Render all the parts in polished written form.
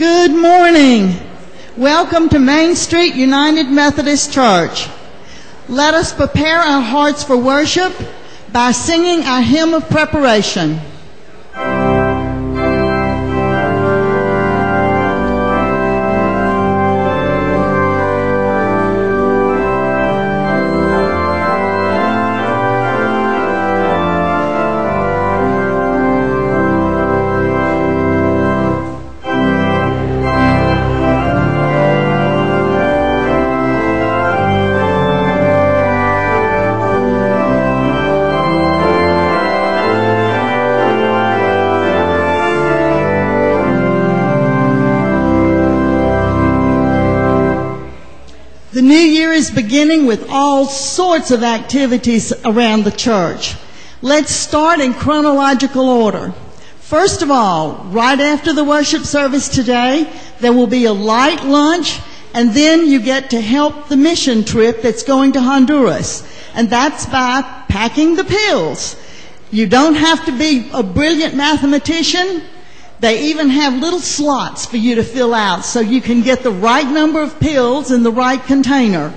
Good morning. Welcome to Main Street United Methodist Church. Let us prepare our hearts for worship by singing our hymn of preparation. The new year is beginning with all sorts of activities around the church. Let's start in chronological order. First of all, right after the worship service today, there will be a light lunch, and then you get to help the mission trip that's going to Honduras. And that's by packing the pills. You don't have to be a brilliant mathematician. They even have little slots for you to fill out so you can get the right number of pills in the right container.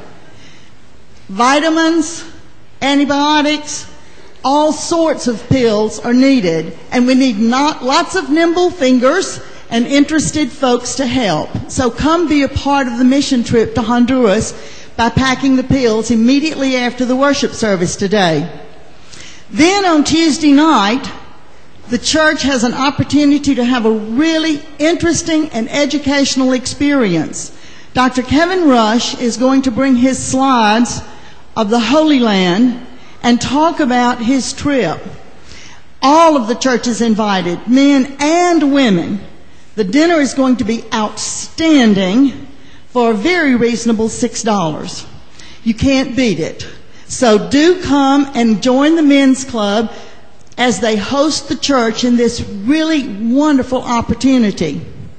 Vitamins, antibiotics, all sorts of pills are needed, and we need lots of nimble fingers and interested folks to help. So come be a part of the mission trip to Honduras by packing the pills immediately after the worship service today. Then on Tuesday night, the church has an opportunity to have a really interesting and educational experience. Dr. Kevin Rush is going to bring his slides of the Holy Land and talk about his trip. All of the church is invited, men and women. The dinner is going to be outstanding for a very reasonable $6. You can't beat it. So do come and join the men's club as they host the church in this really wonderful opportunity.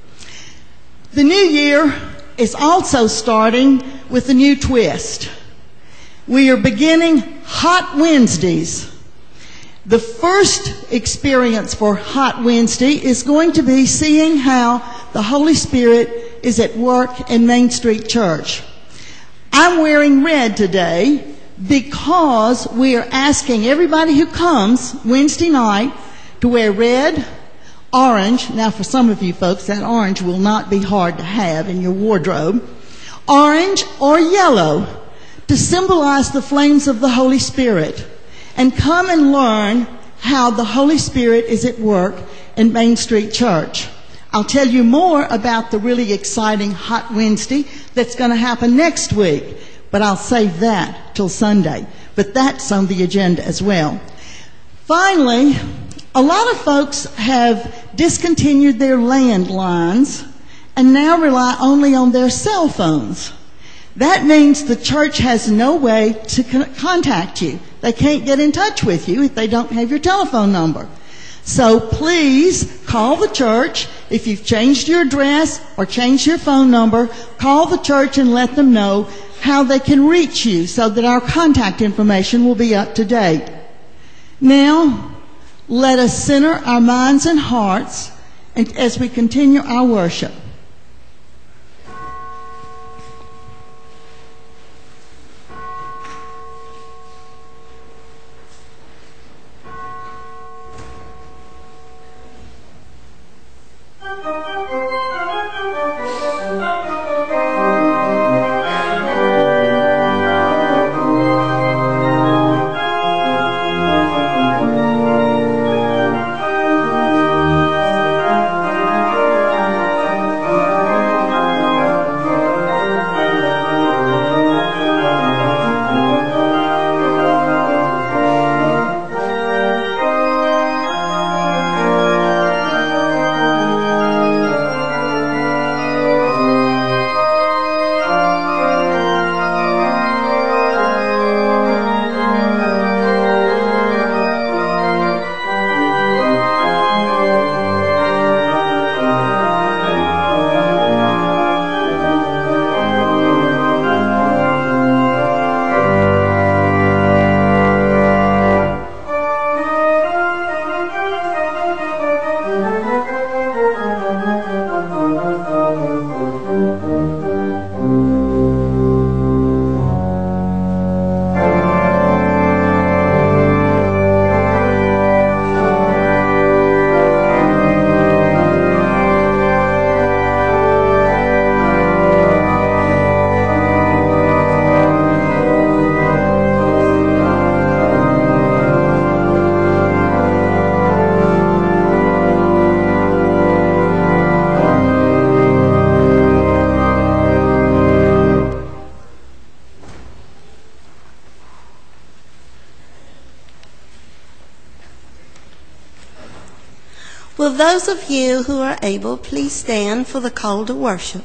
The new year is also starting with a new twist. We are beginning Hot Wednesdays. The first experience for Hot Wednesday is going to be seeing how the Holy Spirit is at work in Main Street Church. I'm wearing red today because we are asking everybody who comes Wednesday night to wear red, orange. Now, for some of you folks, that orange will not be hard to have in your wardrobe. Orange or yellow to symbolize the flames of the Holy Spirit. And come and learn how the Holy Spirit is at work in Main Street Church. I'll tell you more about the really exciting Hot Wednesday that's going to happen next week. But I'll save that till Sunday. But that's on the agenda as well. Finally, a lot of folks have discontinued their landlines and now rely only on their cell phones. That means the church has no way to contact you. They can't get in touch with you if they don't have your telephone number. So please call the church. If you've changed your address or changed your phone number, call the church and let them know how they can reach you so that our contact information will be up to date. Now, let us center our minds and hearts as we continue our worship. those of you who are able, please stand for the call to worship.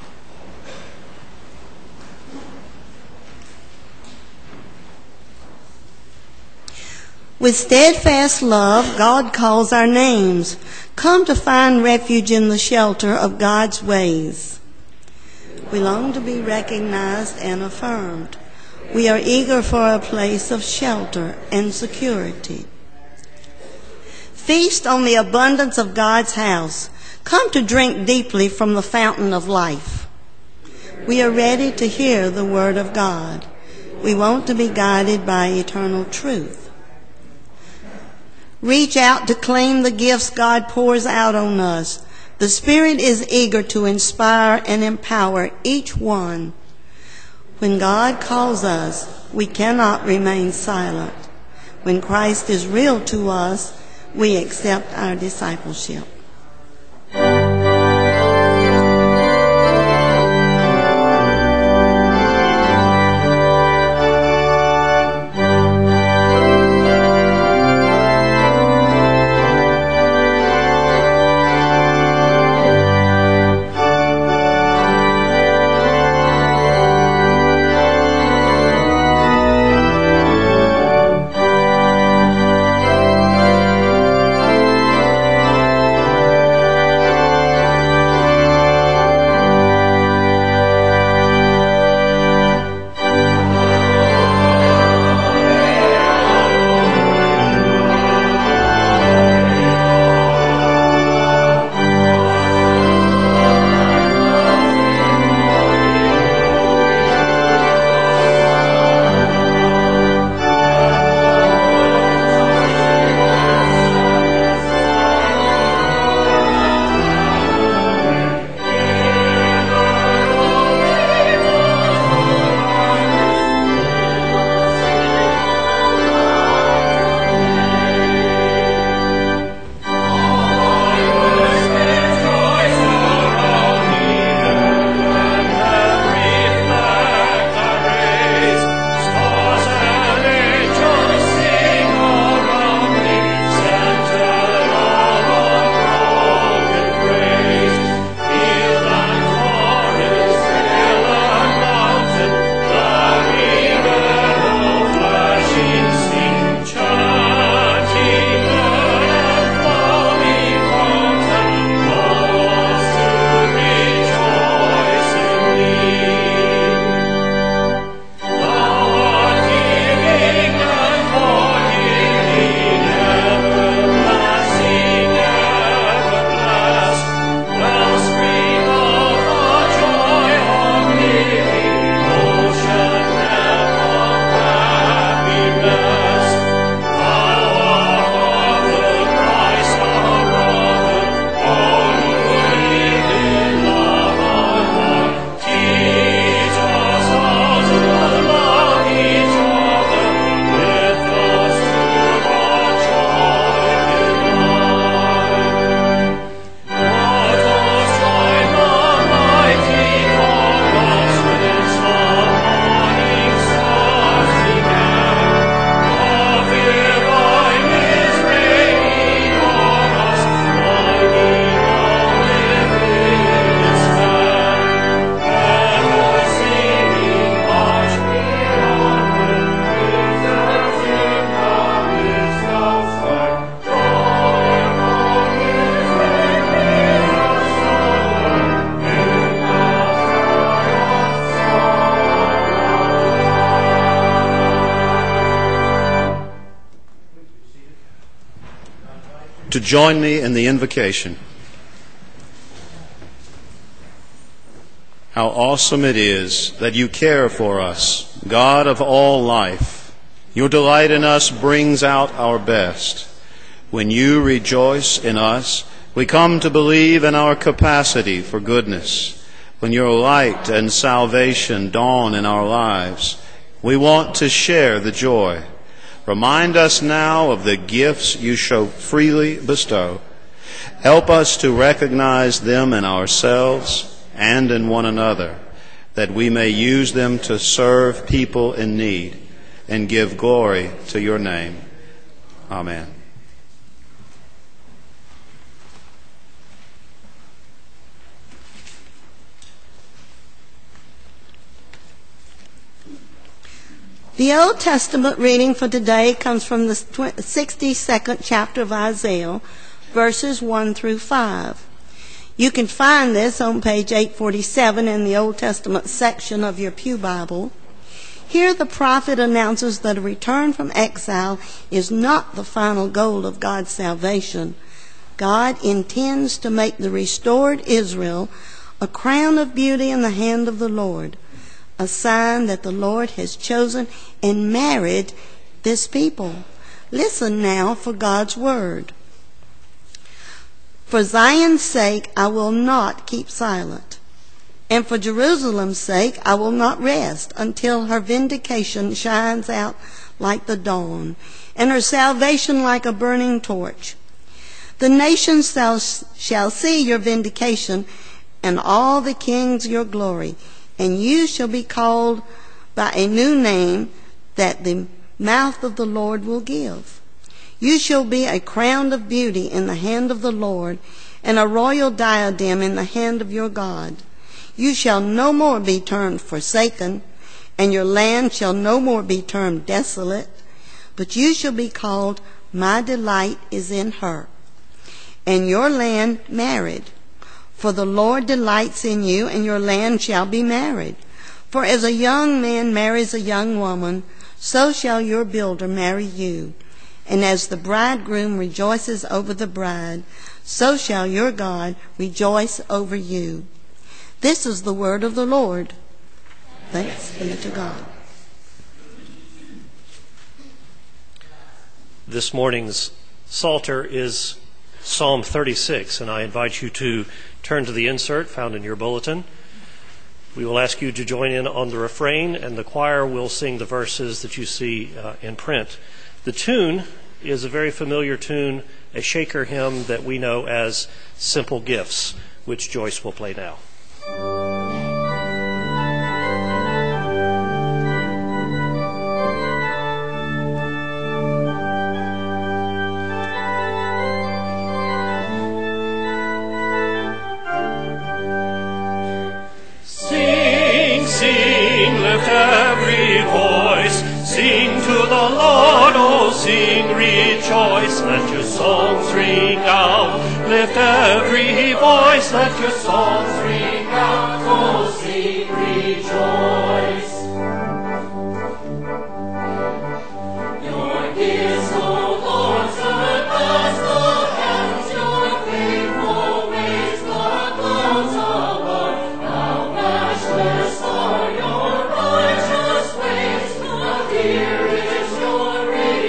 With steadfast love, God calls our names. Come to find refuge in the shelter of God's ways. We long to be recognized and affirmed. We are eager for a place of shelter and security. Feast on the abundance of God's house. Come to drink deeply from the fountain of life. We are ready to hear the word of God. We want to be guided by eternal truth. Reach out to claim the gifts God pours out on us. The Spirit is eager to inspire and empower each one. When God calls us, we cannot remain silent. When Christ is real to us, we accept our discipleship. To join me in the invocation. How awesome it is that you care for us, God of all life. Your delight in us brings out our best. When you rejoice in us, we come to believe in our capacity for goodness. When your light and salvation dawn in our lives, we want to share the joy. Remind us now of the gifts you so freely bestow. Help us to recognize them in ourselves and in one another, that we may use them to serve people in need and give glory to your name. Amen. The Old Testament reading for today comes from the 62nd chapter of Isaiah, verses 1 through 5. You can find this on page 847 in the Old Testament section of your Pew Bible. Here the prophet announces that a return from exile is not the final goal of God's salvation. God intends to make the restored Israel a crown of beauty in the hand of the Lord, a sign that the Lord has chosen and married this people. Listen now for God's word. For Zion's sake I will not keep silent, and for Jerusalem's sake I will not rest until her vindication shines out like the dawn, and her salvation like a burning torch. The nations shall see your vindication, and all the kings your glory, and you shall be called by a new name that the mouth of the Lord will give. You shall be a crown of beauty in the hand of the Lord, and a royal diadem in the hand of your God. You shall no more be termed forsaken, and your land shall no more be termed desolate, but you shall be called, my delight is in her, and your land married. For the Lord delights in you, and your land shall be married. For as a young man marries a young woman, so shall your builder marry you. And as the bridegroom rejoices over the bride, so shall your God rejoice over you. This is the word of the Lord. Thanks be to God. This morning's Psalter is Psalm 36, and I invite you to turn to the insert found in your bulletin. We will ask you to join in on the refrain, and the choir will sing the verses that you see in print. The tune is a very familiar tune, a Shaker hymn that we know as Simple Gifts, which Joyce will play now. Sing, rejoice, let your songs ring out. Lift every voice, let your songs ring out. Oh, sing, rejoice. Your gifts, O Lord, surpass the heavens. Your faithful ways, the clouds above. How matchless are your righteous ways. The dearest your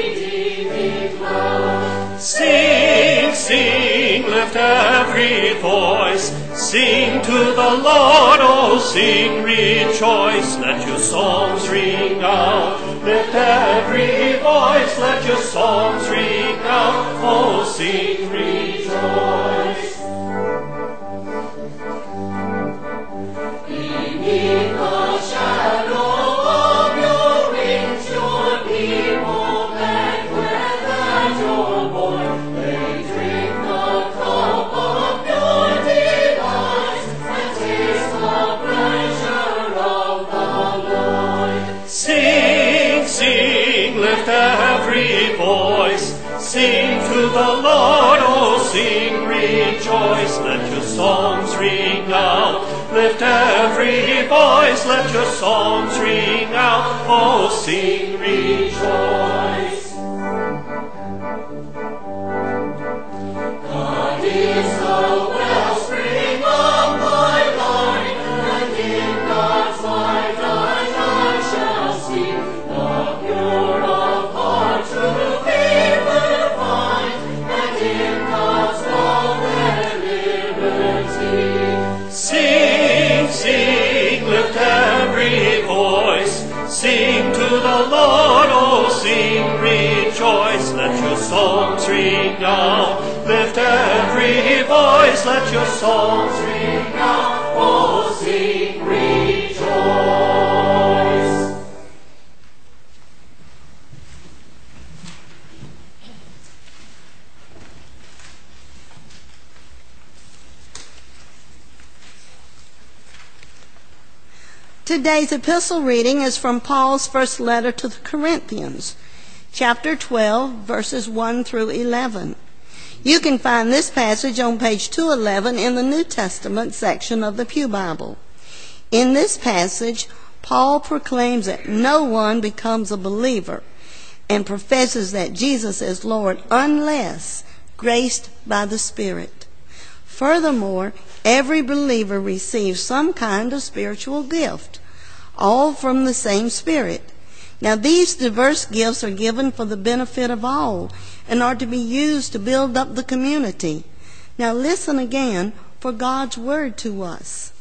Sing, sing, lift every voice. Sing to the Lord, oh sing, rejoice. Let your songs ring out. Lift every voice, let your songs ring out. Oh sing, rejoice. Beneath the shadow of your wings, your people banquet at your board. They drink the cup of your delights and taste the pleasure of the Lord. Sing, sing, lift every voice. Sing to the Lord, oh sing, rejoice. Let your songs ring out. Lift every voice, let your songs ring out. Oh sing, rejoice. God is the wellspring of my life, and in God's light I shall see. The pure of heart true favor find, and in God's law their liberty. Sing, sing, lift every voice. Sing to the Lord, oh sing, rejoice. Let your songs ring out. Lift every voice, let your songs ring out. Oh sing, rejoice. Today's epistle reading is from Paul's first letter to the Corinthians, chapter 12, verses 1 through 11. You can find this passage on page 211 in the New Testament section of the Pew Bible. In this passage, Paul proclaims that no one becomes a believer and professes that Jesus is Lord unless graced by the Spirit. Furthermore, every believer receives some kind of spiritual gift, all from the same Spirit. Now, these diverse gifts are given for the benefit of all and are to be used to build up the community. Now, listen again for God's word to us.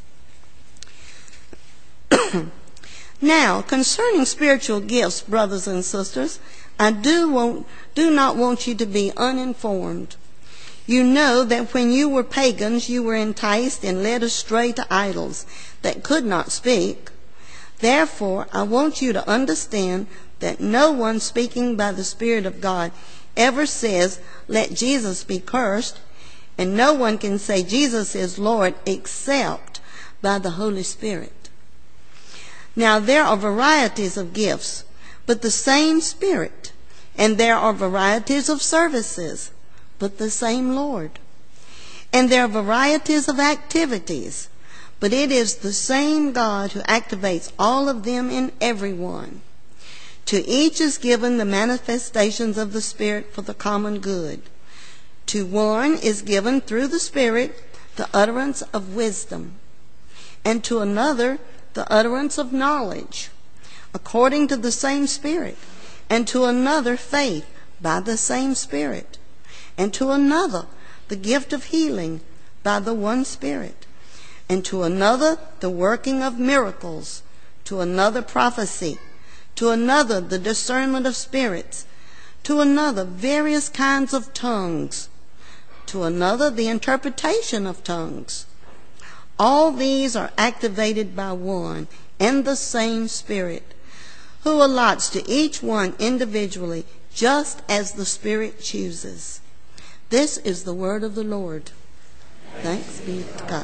Now, concerning spiritual gifts, brothers and sisters, I do not want you to be uninformed. You know that when you were pagans, you were enticed and led astray to idols that could not speak. Therefore, I want you to understand that no one speaking by the Spirit of God ever says, "Let Jesus be cursed," and no one can say Jesus is Lord except by the Holy Spirit. Now, there are varieties of gifts, but the same Spirit. And there are varieties of services, but the same Lord. And there are varieties of activities, but it is the same God who activates all of them in everyone. To each is given the manifestations of the Spirit for the common good. To one is given through the Spirit the utterance of wisdom, and to another the utterance of knowledge, according to the same Spirit, and to another faith by the same Spirit, and to another the gift of healing by the one Spirit, and to another the working of miracles, to another prophecy, to another the discernment of spirits, to another various kinds of tongues, to another the interpretation of tongues. All these are activated by one and the same Spirit, who allots to each one individually just as the Spirit chooses. This is the word of the Lord. Thanks be to God.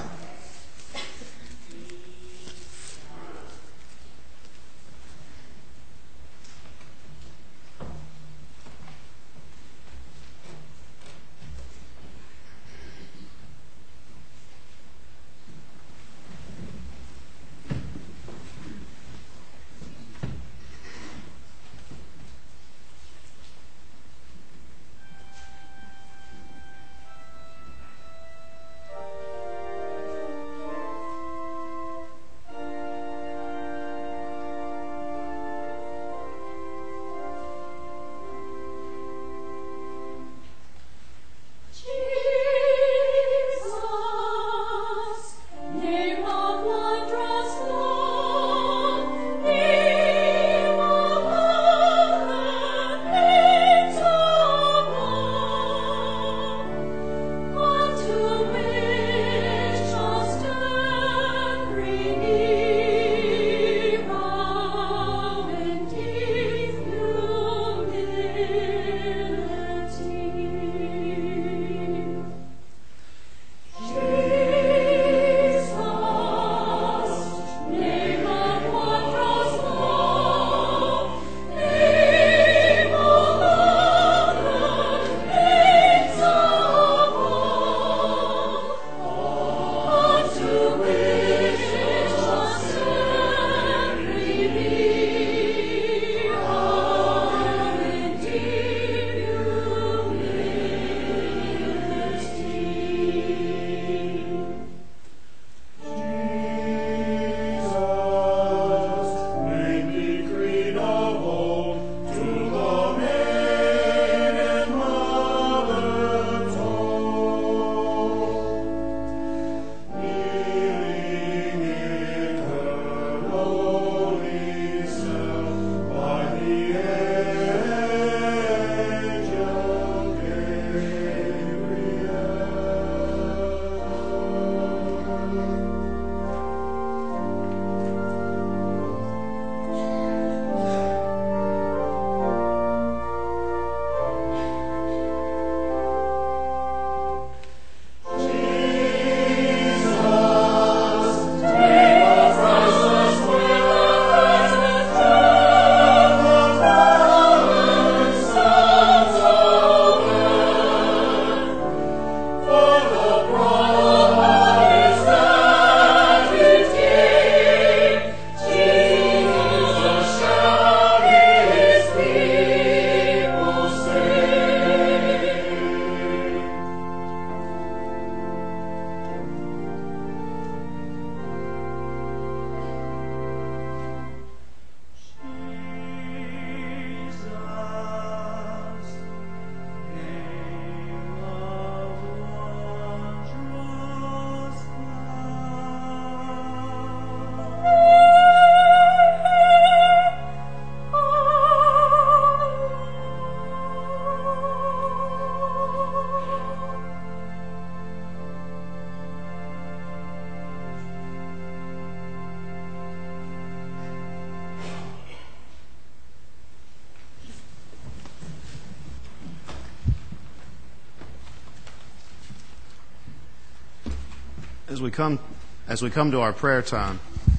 As we come to our prayer time,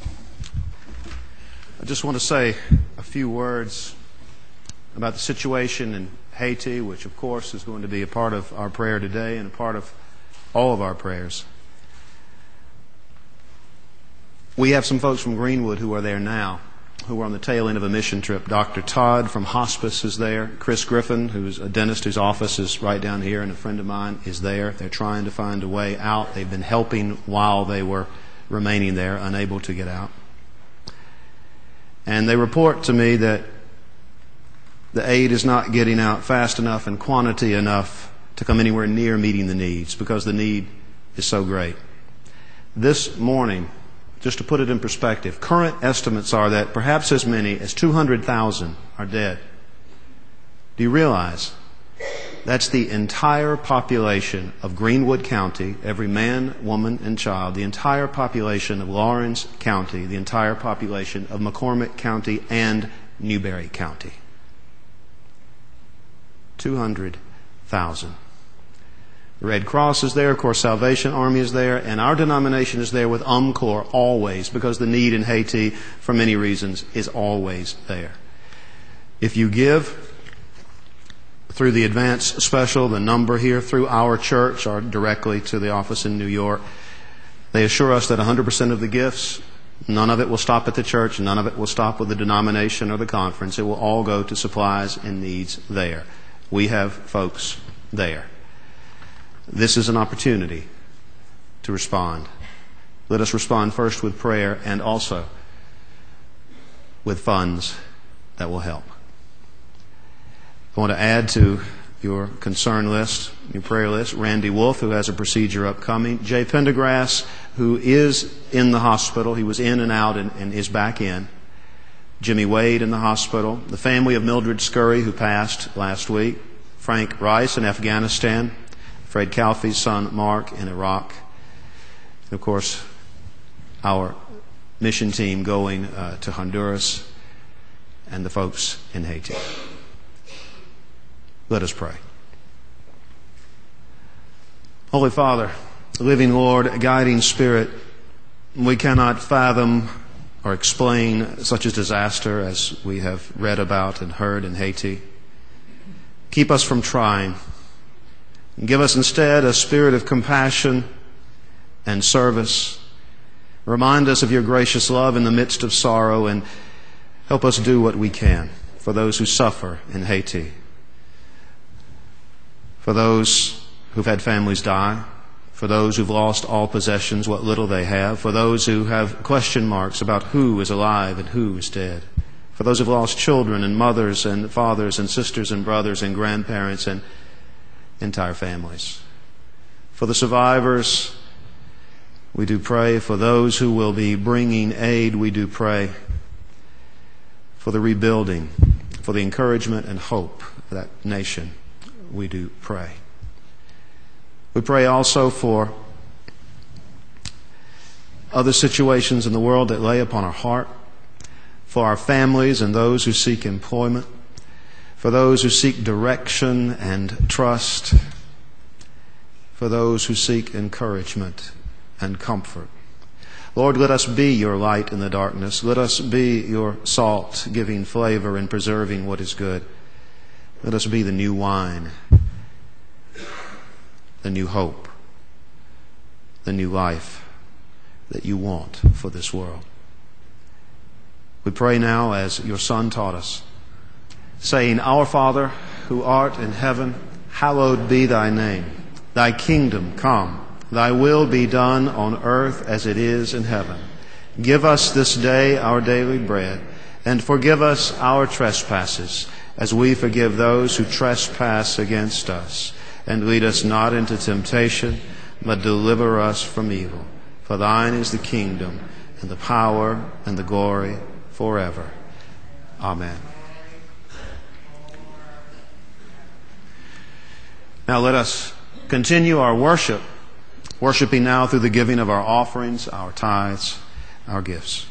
I just want to say a few words about the situation in Haiti, which of course is going to be a part of our prayer today and a part of all of our prayers. We have some folks from Greenwood who are there now, who are on the tail end of a mission trip. Dr. Todd from Hospice is there. Chris Griffin, who's a dentist whose office is right down here, and a friend of mine is there. They're trying to find a way out. They've been helping while they were remaining there, unable to get out. And they report to me that the aid is not getting out fast enough and quantity enough to come anywhere near meeting the needs because the need is so great. This morning, just to put it in perspective, current estimates are that perhaps as many as 200,000 are dead. Do you realize that's the entire population of Greenwood County, every man, woman, and child, the entire population of Lawrence County, the entire population of McCormick County and Newberry County? 200,000. The Red Cross is there, of course, Salvation Army is there, and our denomination is there with UMCOR always, because the need in Haiti, for many reasons, is always there. If you give through the advance special, the number here, through our church, or directly to the office in New York, they assure us that 100% of the gifts, none of it will stop at the church, none of it will stop with the denomination or the conference. It will all go to supplies and needs there. We have folks there. This is an opportunity to respond. Let us respond first with prayer and also with funds that will help. I want to add to your concern list, your prayer list, Randy Wolf, who has a procedure upcoming, Jay Pendergrass, who is in the hospital. He was in and out and is back in. Jimmy Wade in the hospital. The family of Mildred Scurry, who passed last week. Frank Rice in Afghanistan. Fred Calfee's son, Mark, in Iraq. And of course, our mission team going to Honduras and the folks in Haiti. Let us pray. Holy Father, living Lord, guiding Spirit, we cannot fathom or explain such a disaster as we have read about and heard in Haiti. Keep us from trying. Give us instead a spirit of compassion and service. Remind us of your gracious love in the midst of sorrow, and help us do what we can for those who suffer in Haiti, for those who've had families die, for those who've lost all possessions, what little they have, for those who have question marks about who is alive and who is dead, for those who've lost children and mothers and fathers and sisters and brothers and grandparents and entire families. For the survivors, we do pray. For those who will be bringing aid, we do pray. For the rebuilding, for the encouragement and hope of that nation, we do pray. We pray also for other situations in the world that lay upon our heart, for our families and those who seek employment, for those who seek direction and trust, for those who seek encouragement and comfort. Lord, let us be your light in the darkness. Let us be your salt, giving flavor and preserving what is good. Let us be the new wine, the new hope, the new life that you want for this world. We pray now as your Son taught us, saying, Our Father, who art in heaven, hallowed be thy name. Thy kingdom come. Thy will be done on earth as it is in heaven. Give us this day our daily bread, and forgive us our trespasses, as we forgive those who trespass against us. And lead us not into temptation, but deliver us from evil. For thine is the kingdom, and the power, and the glory, forever. Amen. Now let us continue our worship, worshiping now through the giving of our offerings, our tithes, our gifts.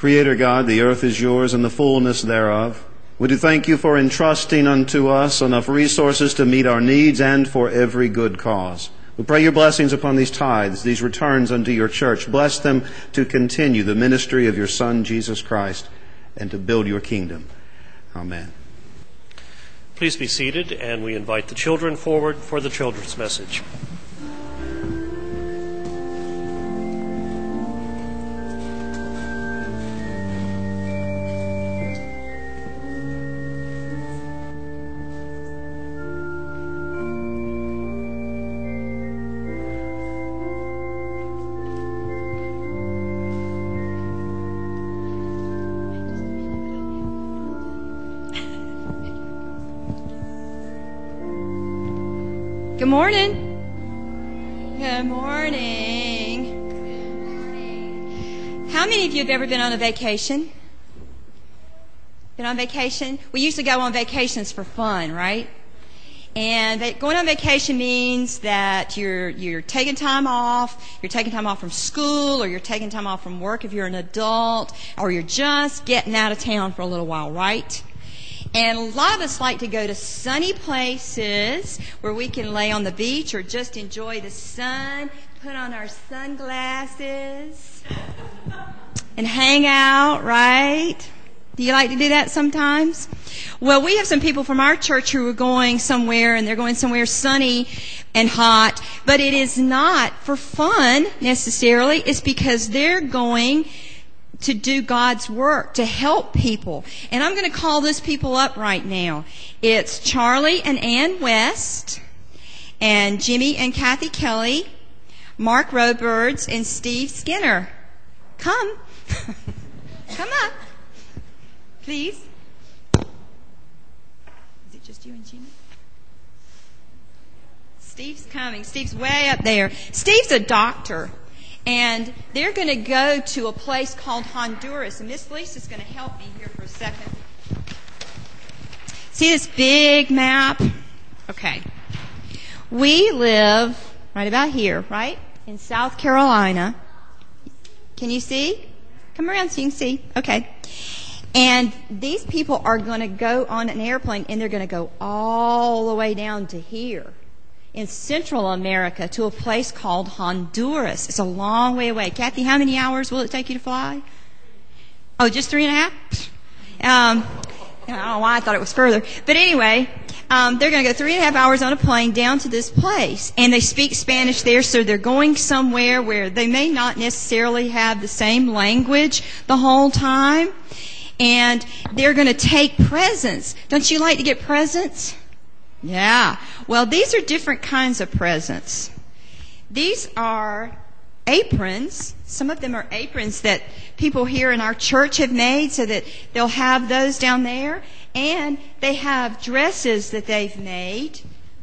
Creator God, the earth is yours and the fullness thereof. We do thank you for entrusting unto us enough resources to meet our needs and for every good cause. We pray your blessings upon these tithes, these returns unto your church. Bless them to continue the ministry of your Son, Jesus Christ, and to build your kingdom. Amen. Please be seated, and we invite the children forward for the children's message. Good morning. Good morning. How many of you have ever been on a vacation? Been on vacation? We usually go on vacations for fun, right? And going on vacation means that you're taking time off. You're taking time off from school, or you're taking time off from work if you're an adult, or you're just getting out of town for a little while, right? And a lot of us like to go to sunny places where we can lay on the beach or just enjoy the sun, put on our sunglasses, and hang out, right? Do you like to do that sometimes? Well, we have some people from our church who are going somewhere, and they're going somewhere sunny and hot, but it is not for fun necessarily. It's because they're going to do God's work, to help people. And I'm going to call those people up right now. It's Charlie and Ann West, and Jimmy and Kathy Kelly, Mark Roberts, and Steve Skinner. Come. Come up. Please. Is it just you and Jimmy? Steve's coming. Steve's way up there. Steve's a doctor. And they're going to go to a place called Honduras. And Miss Lisa's going to help me here for a second. See this big map? Okay. We live right about here, right? In South Carolina. Can you see? Come around so you can see. Okay. And these people are going to go on an airplane, and they're going to go all the way down to here in Central America to a place called Honduras. It's a long way away. Kathy, how many hours will it take you to fly? Oh, just 3.5? I don't know why I thought it was further. But anyway, they're going to go 3.5 hours on a plane down to this place. And they speak Spanish there, so they're going somewhere where they may not necessarily have the same language the whole time. And they're going to take presents. Don't you like to get presents? Yeah. Well, these are different kinds of presents. These are aprons. Some of them are aprons that people here in our church have made, so that they'll have those down there. And they have dresses that they've made.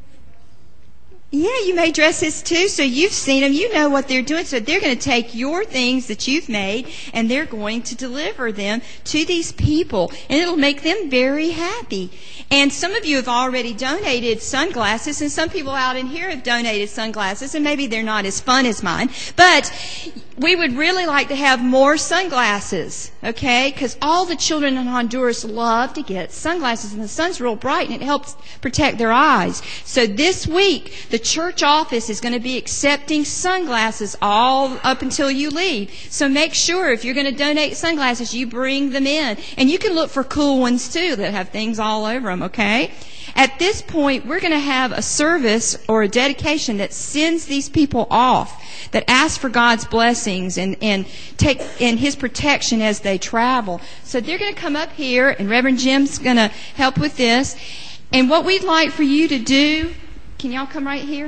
Yeah, you made dresses too, so you've seen them. You know what they're doing. So they're going to take your things that you've made, and they're going to deliver them to these people, and it'll make them very happy. And some of you have already donated sunglasses, and some people out in here have donated sunglasses, and maybe they're not as fun as mine. But we would really like to have more sunglasses, okay? Because all the children in Honduras love to get sunglasses, and the sun's real bright, and it helps protect their eyes. So this week, the church office is going to be accepting sunglasses all up until you leave. So make sure if you're going to donate sunglasses, you bring them in. And you can look for cool ones too that have things all over them, okay? At this point, we're going to have a service or a dedication that sends these people off, that asks for God's blessings and His protection as they travel. So they're going to come up here, and Reverend Jim's going to help with this. And what we'd like for you to do, can y'all come right here?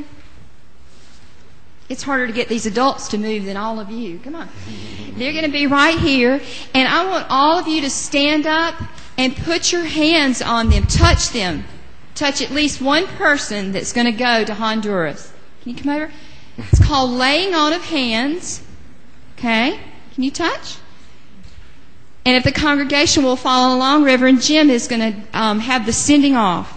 It's harder to get these adults to move than all of you. Come on. They're going to be right here. And I want all of you to stand up and put your hands on them. Touch them. Touch at least one person that's going to go to Honduras. Can you come over? It's called laying on of hands. Okay? Can you touch? And if the congregation will follow along, Reverend Jim is going to have the sending off.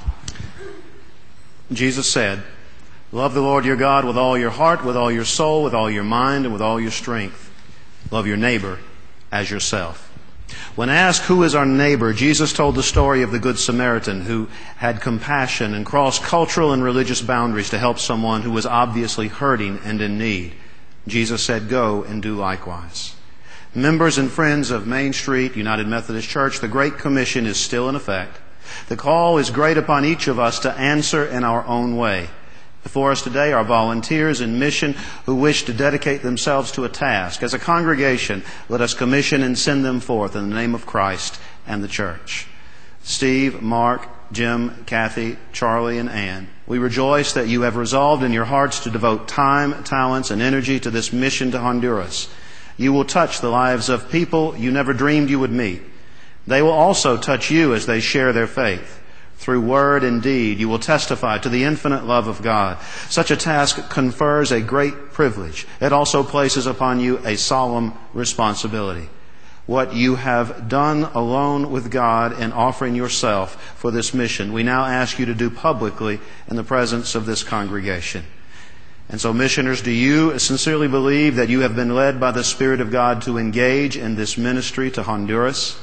Jesus said, "Love the Lord your God with all your heart, with all your soul, with all your mind, and with all your strength. Love your neighbor as yourself." When asked who is our neighbor, Jesus told the story of the Good Samaritan who had compassion and crossed cultural and religious boundaries to help someone who was obviously hurting and in need. Jesus said, "Go and do likewise." Members and friends of Main Street United Methodist Church, the Great Commission is still in effect. The call is great upon each of us to answer in our own way. Before us today are volunteers in mission who wish to dedicate themselves to a task. As a congregation, let us commission and send them forth in the name of Christ and the church. Steve, Mark, Jim, Kathy, Charlie, and Ann, we rejoice that you have resolved in your hearts to devote time, talents, and energy to this mission to Honduras. You will touch the lives of people you never dreamed you would meet. They will also touch you as they share their faith. Through word and deed, you will testify to the infinite love of God. Such a task confers a great privilege. It also places upon you a solemn responsibility. What you have done alone with God in offering yourself for this mission, we now ask you to do publicly in the presence of this congregation. And so, missioners, do you sincerely believe that you have been led by the Spirit of God to engage in this ministry to Honduras?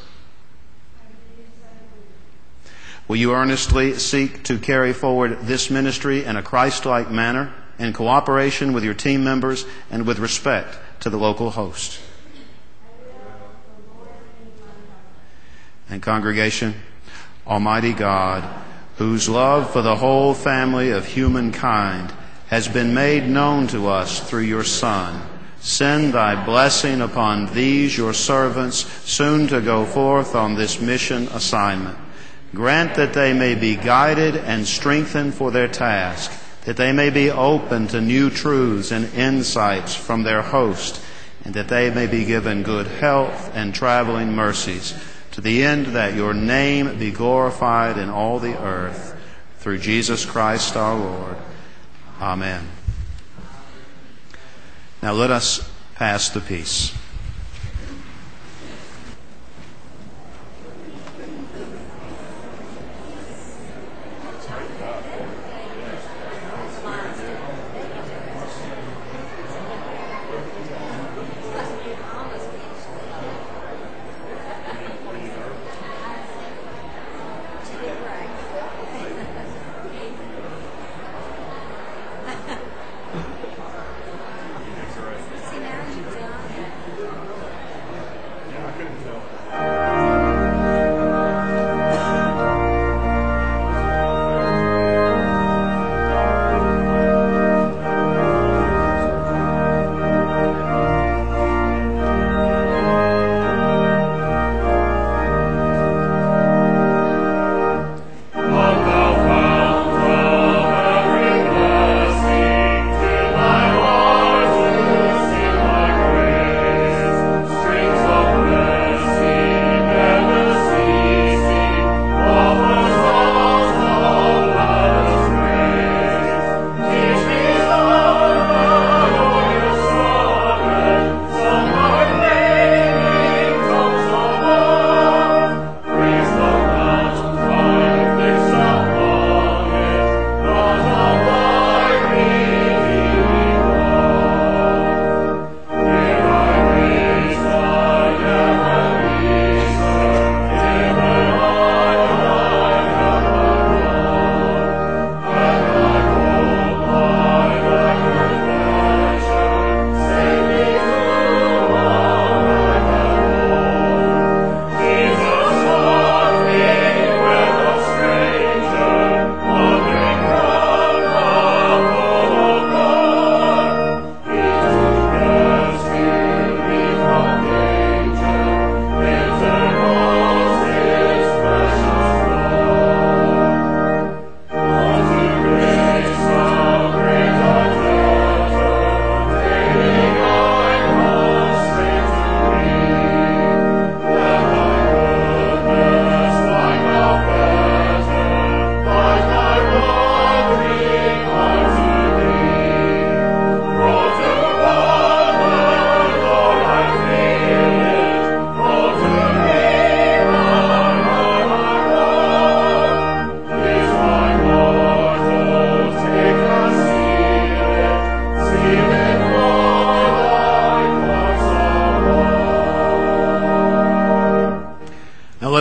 Will you earnestly seek to carry forward this ministry in a Christ-like manner, in cooperation with your team members and with respect to the local host? And congregation, Almighty God, whose love for the whole family of humankind has been made known to us through your Son, send thy blessing upon these your servants soon to go forth on this mission assignment. Grant that they may be guided and strengthened for their task, that they may be open to new truths and insights from their host, and that they may be given good health and traveling mercies, to the end that your name be glorified in all the earth. Through Jesus Christ our Lord. Amen. Now let us pass the peace.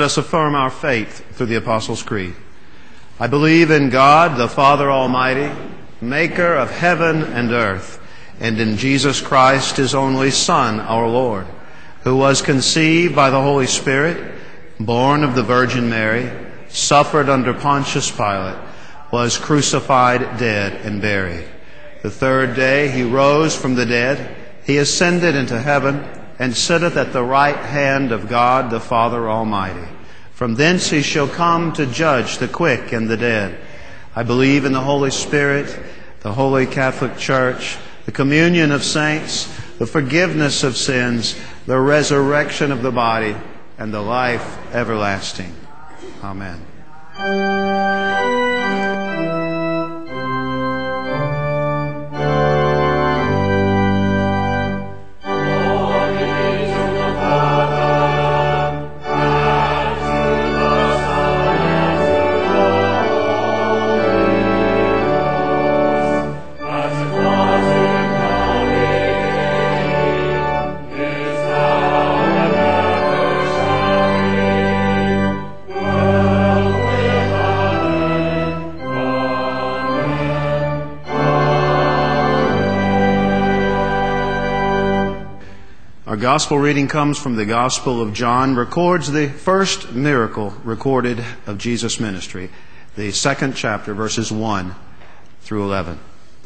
let us affirm our faith through the Apostles' Creed. I believe in God, the Father Almighty, maker of heaven and earth, and in Jesus Christ, his only Son, our Lord, who was conceived by the Holy Spirit, born of the Virgin Mary, suffered under Pontius Pilate, was crucified, dead, and buried. The third day he rose from the dead. He ascended into heaven and sitteth at the right hand of God the Father Almighty. From thence he shall come to judge the quick and the dead. I believe in the Holy Spirit, the Holy Catholic Church, the communion of saints, the forgiveness of sins, the resurrection of the body, and the life everlasting. Amen. Our gospel reading comes from the Gospel of John, records the first miracle recorded of Jesus' ministry, the second chapter, verses 1 through 11.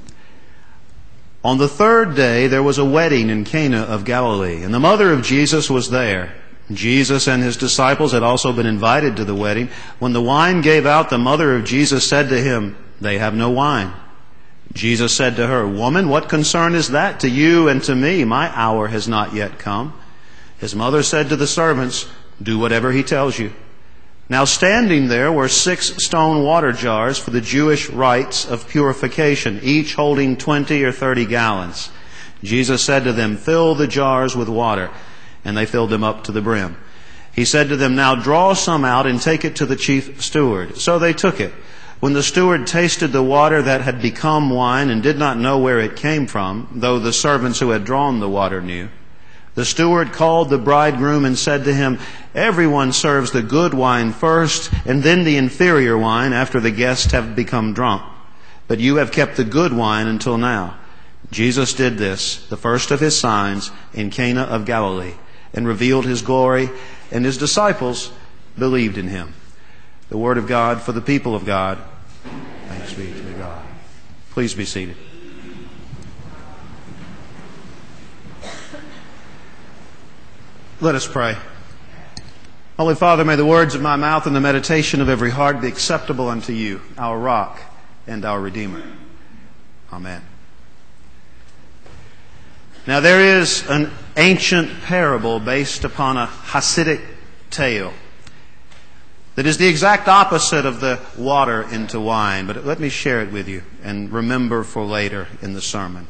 On the third day there was a wedding in Cana of Galilee, and the mother of Jesus was there. Jesus and his disciples had also been invited to the wedding. When the wine gave out, the mother of Jesus said to him, "They have no wine." Jesus said to her, "Woman, what concern is that to you and to me? My hour has not yet come." His mother said to the servants, "Do whatever he tells you." Now standing there were 6 stone water jars for the Jewish rites of purification, each holding 20 or 30 gallons. Jesus said to them, "Fill the jars with water." And they filled them up to the brim. He said to them, "Now draw some out and take it to the chief steward." So they took it. When the steward tasted the water that had become wine and did not know where it came from, though the servants who had drawn the water knew, the steward called the bridegroom and said to him, "Everyone serves the good wine first, and then the inferior wine after the guests have become drunk. But you have kept the good wine until now." Jesus did this, the first of his signs, in Cana of Galilee, and revealed his glory, and his disciples believed in him. The word of God for the people of God. Thanks be to God. Please be seated. Let us pray. Holy Father, may the words of my mouth and the meditation of every heart be acceptable unto you, our rock and our Redeemer. Amen. Now there is an ancient parable based upon a Hasidic tale that is the exact opposite of the water into wine. But let me share it with you and remember for later in the sermon.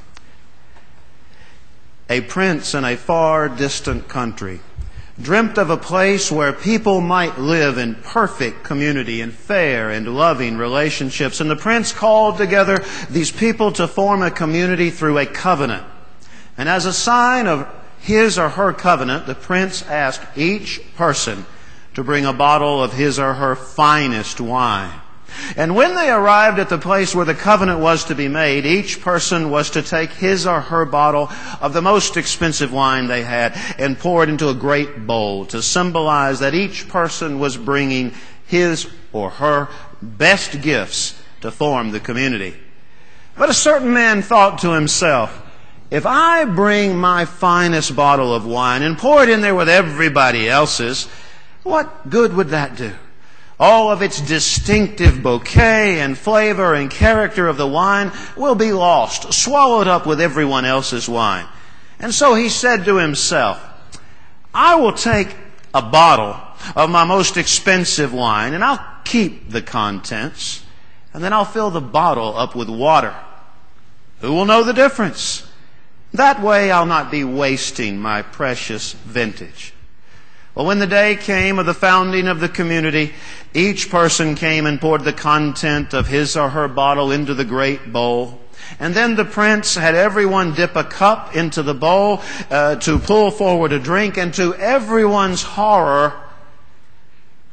A prince in a far distant country dreamt of a place where people might live in perfect community and fair and loving relationships. And the prince called together these people to form a community through a covenant. And as a sign of his or her covenant, the prince asked each person to bring a bottle of his or her finest wine. And when they arrived at the place where the covenant was to be made, each person was to take his or her bottle of the most expensive wine they had and pour it into a great bowl to symbolize that each person was bringing his or her best gifts to form the community. But a certain man thought to himself, if I bring my finest bottle of wine and pour it in there with everybody else's, what good would that do? All of its distinctive bouquet and flavor and character of the wine will be lost, swallowed up with everyone else's wine. And so he said to himself, I will take a bottle of my most expensive wine and I'll keep the contents, and then I'll fill the bottle up with water. Who will know the difference? That way I'll not be wasting my precious vintage. Well, when the day came of the founding of the community, each person came and poured the content of his or her bottle into the great bowl. And then the prince had everyone dip a cup into the bowl to pull forward a drink. And to everyone's horror,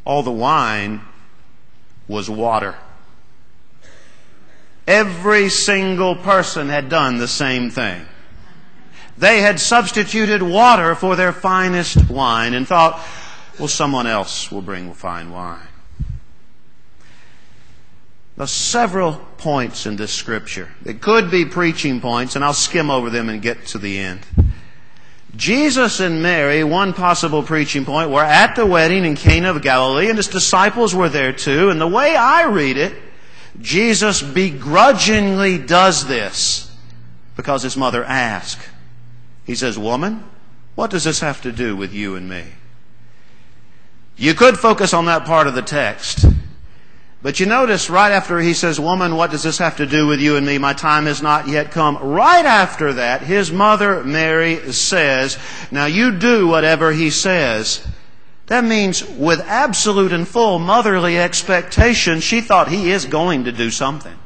all the wine was water. Every single person had done the same thing. They had substituted water for their finest wine and thought, well, someone else will bring fine wine. There's several points in this scripture. They could be preaching points, and I'll skim over them and get to the end. Jesus and Mary, one possible preaching point, were at the wedding in Cana of Galilee, and His disciples were there too. And the way I read it, Jesus begrudgingly does this because His mother asked. He says, "Woman, what does this have to do with you and me?" You could focus on that part of the text. But you notice right after He says, "Woman, what does this have to do with you and me? My time has not yet come." Right after that, His mother Mary says, now you do whatever He says. That means with absolute and full motherly expectation, she thought He is going to do something.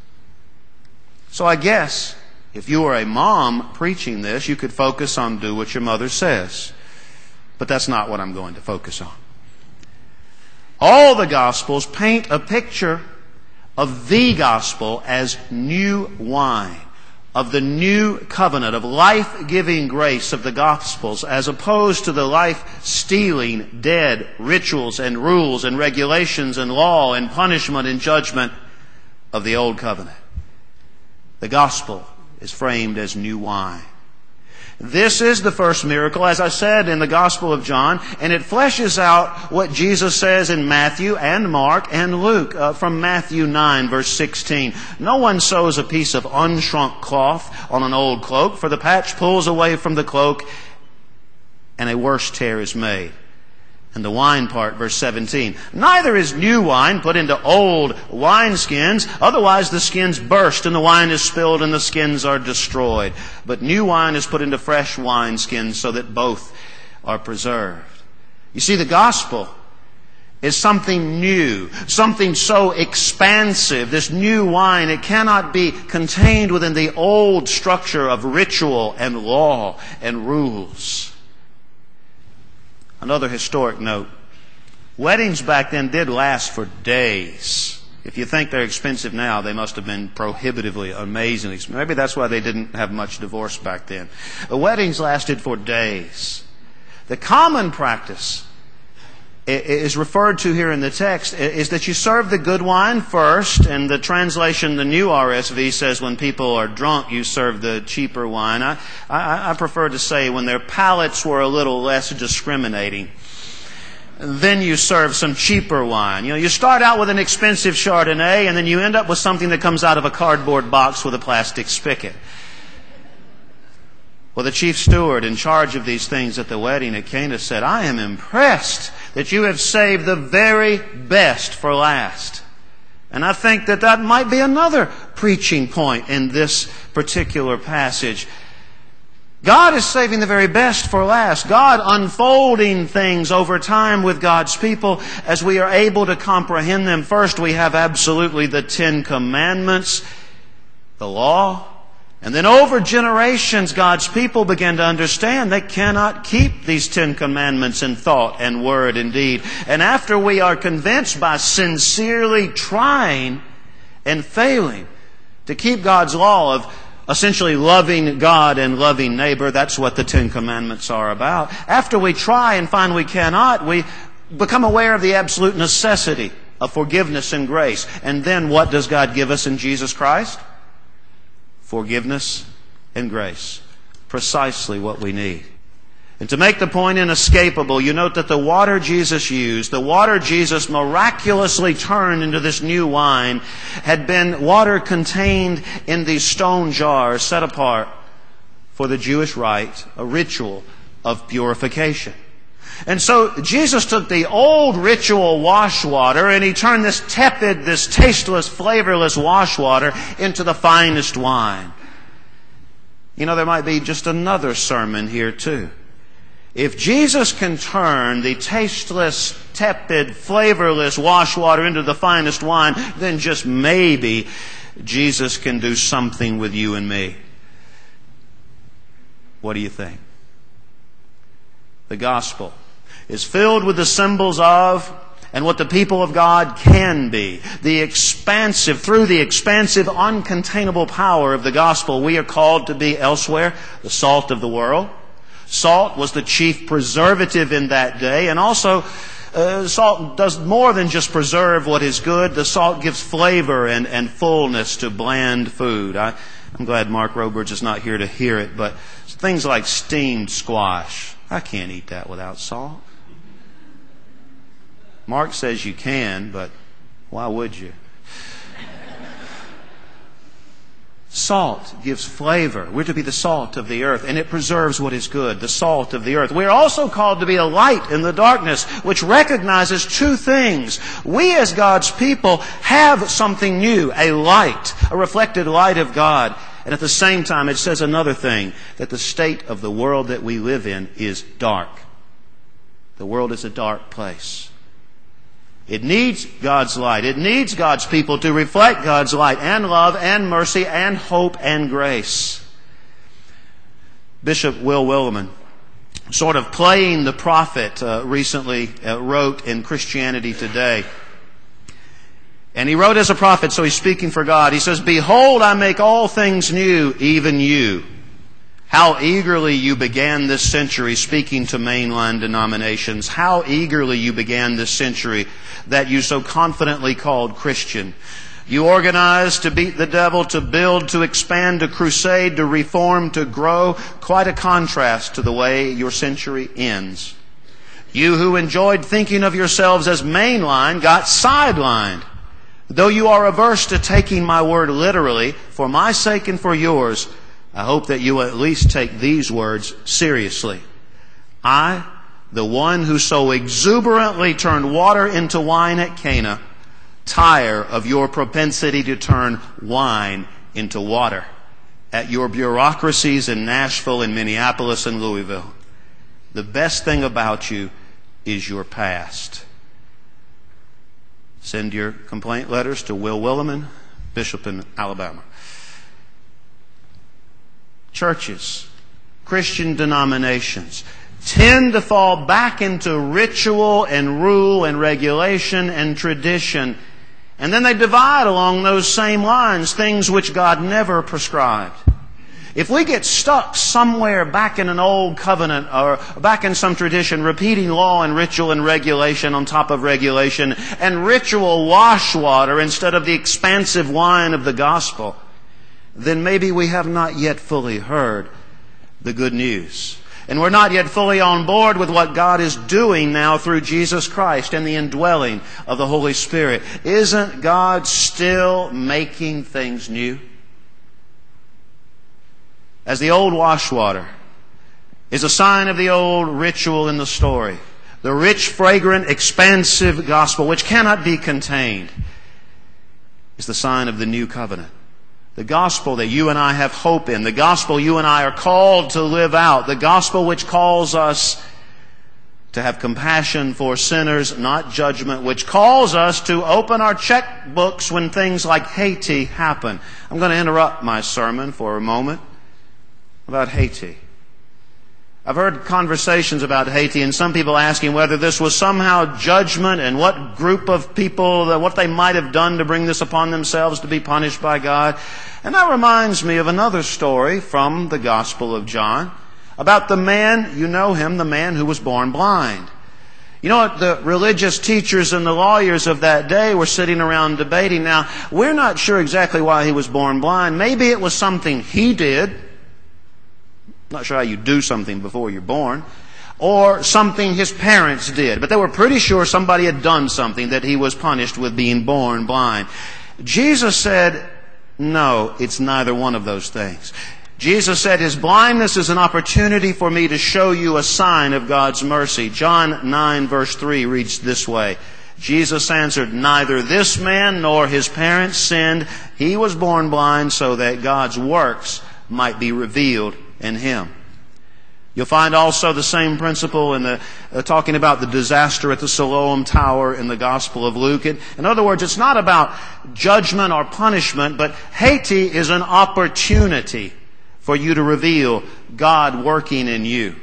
So I guess if you were a mom preaching this, you could focus on do what your mother says. But that's not what I'm going to focus on. All the Gospels paint a picture of the gospel as new wine, of the new covenant, of life-giving grace of the Gospels, as opposed to the life-stealing, dead rituals and rules and regulations and law and punishment and judgment of the Old Covenant. The gospel is framed as new wine. This is the first miracle, as I said, in the Gospel of John, and it fleshes out what Jesus says in Matthew and Mark and Luke. From Matthew 9, verse 16, "No one sews a piece of unshrunk cloth on an old cloak, for the patch pulls away from the cloak, and a worse tear is made." And the wine part, verse 17, "Neither is new wine put into old wineskins, otherwise the skins burst and the wine is spilled and the skins are destroyed. But new wine is put into fresh wineskins so that both are preserved." You see, the gospel is something new, something so expansive. This new wine, it cannot be contained within the old structure of ritual and law and rules. Another historic note. Weddings back then did last for days. If you think they're expensive now, they must have been prohibitively, amazingly expensive. Maybe that's why they didn't have much divorce back then. The weddings lasted for days. The common practice is referred to here in the text is that you serve the good wine first, and the translation, the new RSV, says when people are drunk, you serve the cheaper wine. I prefer to say when their palates were a little less discriminating, then you serve some cheaper wine. You know, you start out with an expensive Chardonnay, and then you end up with something that comes out of a cardboard box with a plastic spigot. Well, the chief steward in charge of these things at the wedding at Cana said, "I am impressed that you have saved the very best for last." And I think that that might be another preaching point in this particular passage. God is saving the very best for last. God unfolding things over time with God's people as we are able to comprehend them. First, we have absolutely the 10 Commandments, the law. And then over generations, God's people began to understand they cannot keep these 10 Commandments in thought and word and deed. And after we are convinced by sincerely trying and failing to keep God's law of essentially loving God and loving neighbor, that's what the 10 Commandments are about. After we try and find we cannot, we become aware of the absolute necessity of forgiveness and grace. And then what does God give us in Jesus Christ? Forgiveness and grace. Precisely what we need. And to make the point inescapable, you note that the water Jesus used, the water Jesus miraculously turned into this new wine, had been water contained in these stone jars set apart for the Jewish rite, a ritual of purification. And so Jesus took the old ritual wash water and He turned this tepid, this tasteless, flavorless wash water into the finest wine. You know, there might be just another sermon here too. If Jesus can turn the tasteless, tepid, flavorless wash water into the finest wine, then just maybe Jesus can do something with you and me. What do you think? The gospel is filled with the symbols of and what the people of God can be. Through the expansive, uncontainable power of the gospel, we are called to be elsewhere the salt of the world. Salt was the chief preservative in that day, and also salt does more than just preserve what is good. The salt gives flavor and fullness to bland food. I'm glad Mark Roberts is not here to hear it, but things like steamed squash, I can't eat that without salt. Mark says you can, but why would you? Salt gives flavor. We're to be the salt of the earth, and it preserves what is good, the salt of the earth. We're also called to be a light in the darkness, which recognizes two things. We as God's people have something new, a light, a reflected light of God. And at the same time, it says another thing, that the state of the world that we live in is dark. The world is a dark place. It needs God's light. It needs God's people to reflect God's light and love and mercy and hope and grace. Bishop Will Willimon, sort of playing the prophet, recently wrote in Christianity Today. And he wrote as a prophet, so he's speaking for God. He says, "Behold, I make all things new, even you. How eagerly you began this century," speaking to mainline denominations, "how eagerly you began this century that you so confidently called Christian. You organized to beat the devil, to build, to expand, to crusade, to reform, to grow. Quite a contrast to the way your century ends. You who enjoyed thinking of yourselves as mainline got sidelined. Though you are averse to taking my word literally, for my sake and for yours, I hope that you will at least take these words seriously. I, the one who so exuberantly turned water into wine at Cana, tire of your propensity to turn wine into water at your bureaucracies in Nashville and Minneapolis and Louisville. The best thing about you is your past." Send your complaint letters to Will Willimon, Bishop in Alabama. Churches, Christian denominations, tend to fall back into ritual and rule and regulation and tradition. And then they divide along those same lines, things which God never prescribed. If we get stuck somewhere back in an old covenant or back in some tradition, repeating law and ritual and regulation on top of regulation, and ritual wash water instead of the expansive wine of the gospel, then maybe we have not yet fully heard the good news. And we're not yet fully on board with what God is doing now through Jesus Christ and the indwelling of the Holy Spirit. Isn't God still making things new? As the old wash water is a sign of the old ritual in the story, the rich, fragrant, expansive gospel, which cannot be contained, is the sign of the new covenant. The gospel that you and I have hope in, the gospel you and I are called to live out, the gospel which calls us to have compassion for sinners, not judgment, which calls us to open our checkbooks when things like Haiti happen. I'm going to interrupt my sermon for a moment about Haiti. I've heard conversations about Haiti and some people asking whether this was somehow judgment and what group of people, what they might have done to bring this upon themselves to be punished by God. And that reminds me of another story from the Gospel of John about the man, you know him, the man who was born blind. You know what? The religious teachers and the lawyers of that day were sitting around debating. Now, we're not sure exactly why he was born blind. Maybe it was something he did. Not sure how you do something before you're born. Or something his parents did. But they were pretty sure somebody had done something that he was punished with being born blind. Jesus said, no, it's neither one of those things. Jesus said his blindness is an opportunity for me to show you a sign of God's mercy. John 9 verse 3 reads this way. Jesus answered, neither this man nor his parents sinned. He was born blind so that God's works might be revealed in him. You'll find also the same principle in the talking about the disaster at the Siloam Tower in the Gospel of Luke. In other words, it's not about judgment or punishment, but Haiti is an opportunity for you to reveal God working in you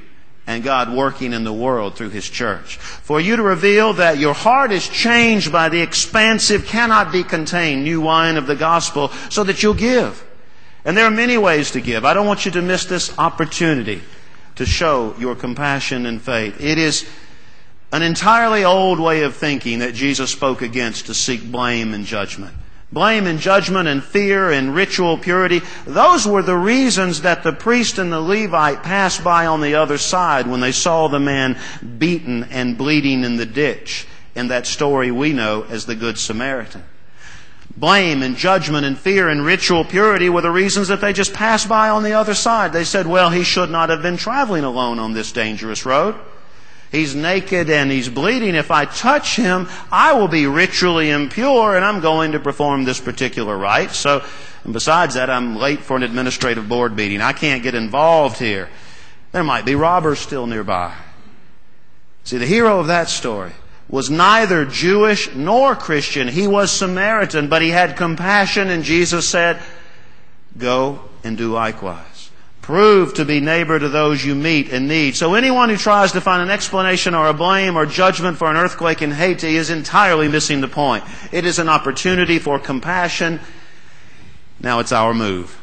and God working in the world through His church. For you to reveal that your heart is changed by the expansive, cannot be contained new wine of the gospel, so that you'll give. And there are many ways to give. I don't want you to miss this opportunity to show your compassion and faith. It is an entirely old way of thinking that Jesus spoke against, to seek blame and judgment. Blame and judgment and fear and ritual purity, those were the reasons that the priest and the Levite passed by on the other side when they saw the man beaten and bleeding in the ditch in that story we know as the Good Samaritan. Blame and judgment and fear and ritual purity were the reasons that they just passed by on the other side. They said, well, he should not have been traveling alone on this dangerous road. He's naked and he's bleeding. If I touch him, I will be ritually impure, and I'm going to perform this particular rite. So, and besides that, I'm late for an administrative board meeting. I can't get involved here. There might be robbers still nearby. See, the hero of that story was neither Jewish nor Christian. He was Samaritan, but he had compassion, and Jesus said, go and do likewise. Prove to be neighbor to those you meet in need. So anyone who tries to find an explanation or a blame or judgment for an earthquake in Haiti is entirely missing the point. It is an opportunity for compassion. Now it's our move.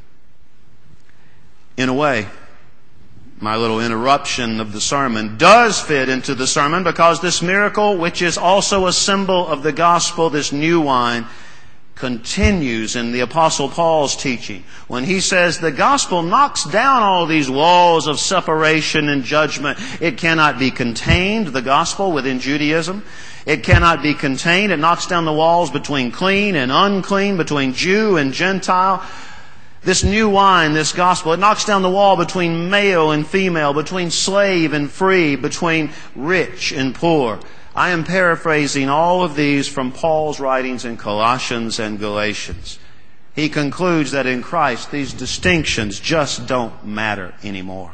In a way, my little interruption of the sermon does fit into the sermon, because this miracle, which is also a symbol of the gospel, this new wine, continues in the Apostle Paul's teaching when he says the gospel knocks down all these walls of separation and judgment. It cannot be contained, the gospel, within Judaism. It cannot be contained. It knocks down the walls between clean and unclean, between Jew and Gentile. This new wine, this gospel, it knocks down the wall between male and female, between slave and free, between rich and poor. I am paraphrasing all of these from Paul's writings in Colossians and Galatians. He concludes that in Christ these distinctions just don't matter anymore.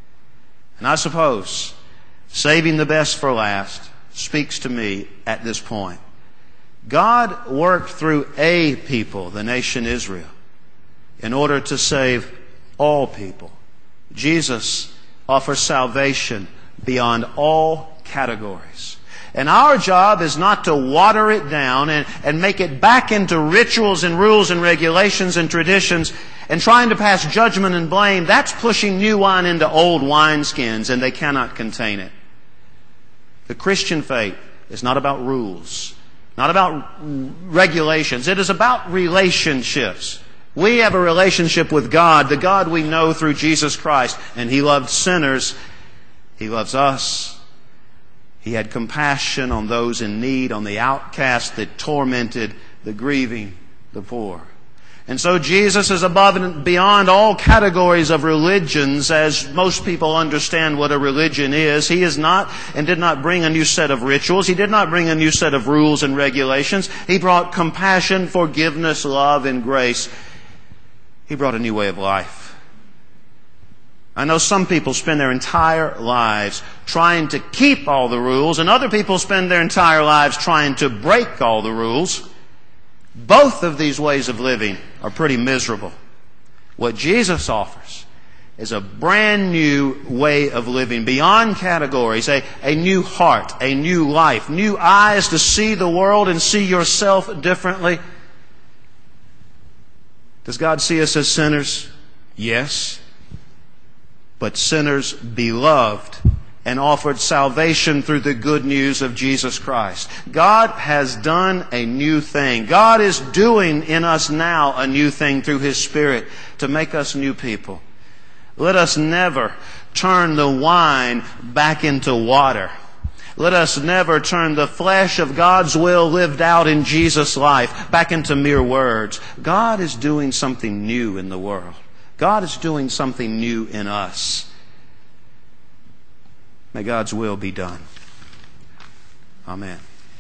And I suppose saving the best for last speaks to me at this point. God worked through a people, the nation Israel, in order to save all people. Jesus offers salvation beyond all categories. And our job is not to water it down and make it back into rituals and rules and regulations and traditions and trying to pass judgment and blame. That's pushing new wine into old wineskins, and they cannot contain it. The Christian faith is not about rules, not about regulations. It is about relationships. We have a relationship with God, the God we know through Jesus Christ, and He loved sinners. He loves us. He had compassion on those in need, on the outcast, the tormented, the grieving, the poor. And so Jesus is above and beyond all categories of religions, as most people understand what a religion is. He is not and did not bring a new set of rituals. He did not bring a new set of rules and regulations. He brought compassion, forgiveness, love, and grace. He brought a new way of life. I know some people spend their entire lives trying to keep all the rules, and other people spend their entire lives trying to break all the rules. Both of these ways of living are pretty miserable. What Jesus offers is a brand new way of living, beyond categories, a new heart, a new life, new eyes to see the world and see yourself differently. Does God see us as sinners? Yes. But sinners beloved and offered salvation through the good news of Jesus Christ. God has done a new thing. God is doing in us now a new thing through His Spirit to make us new people. Let us never turn the wine back into water. Let us never turn the flesh of God's will lived out in Jesus' life back into mere words. God is doing something new in the world. God is doing something new in us. May God's will be done. Amen.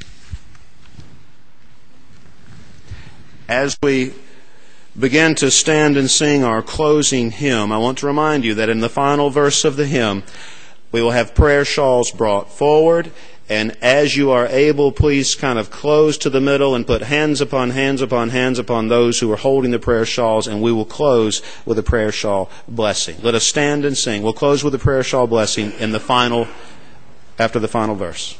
As we begin to stand and sing our closing hymn, I want to remind you that in the final verse of the hymn, we will have prayer shawls brought forward, And as you are able, please kind of close to the middle and put hands upon hands upon hands upon those who are holding the prayer shawls, and we will close with a prayer shawl blessing. Let us stand and sing. We'll close with a prayer shawl blessing after the final verse.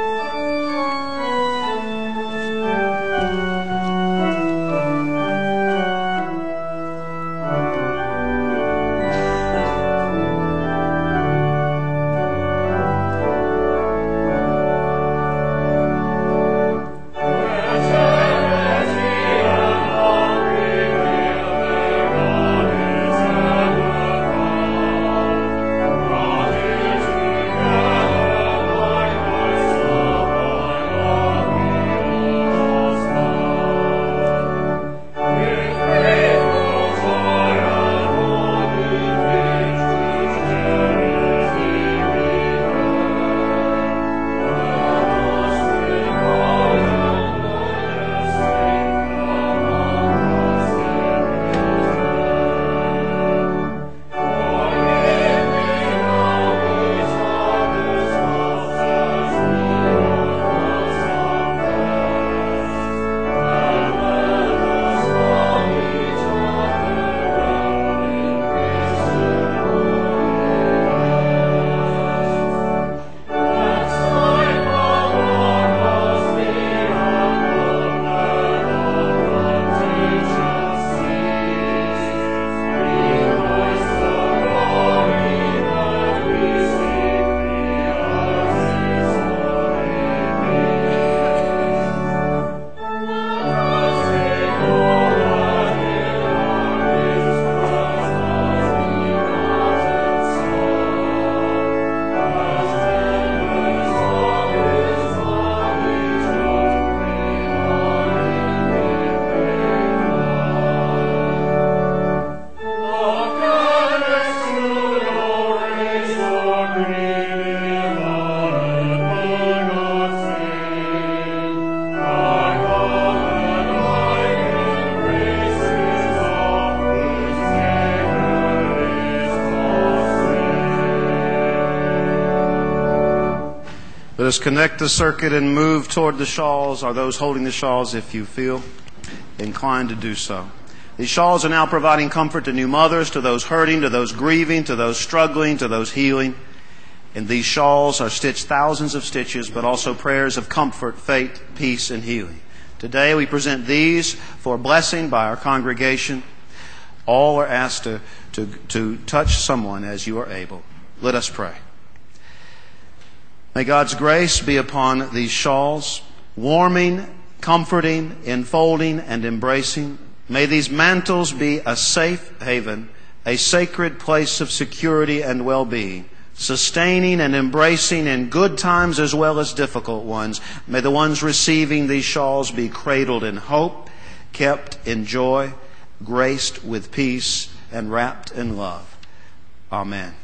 Let us connect the circuit and move toward the shawls, or those holding the shawls if you feel inclined to do so. These shawls are now providing comfort to new mothers, to those hurting, to those grieving, to those struggling, to those healing. And these shawls are stitched thousands of stitches, but also prayers of comfort, faith, peace, and healing. Today we present these for blessing by our congregation. All are asked to touch someone as you are able. Let us pray. May God's grace be upon these shawls, warming, comforting, enfolding, and embracing. May these mantles be a safe haven, a sacred place of security and well-being, sustaining and embracing in good times as well as difficult ones. May the ones receiving these shawls be cradled in hope, kept in joy, graced with peace, and wrapped in love. Amen.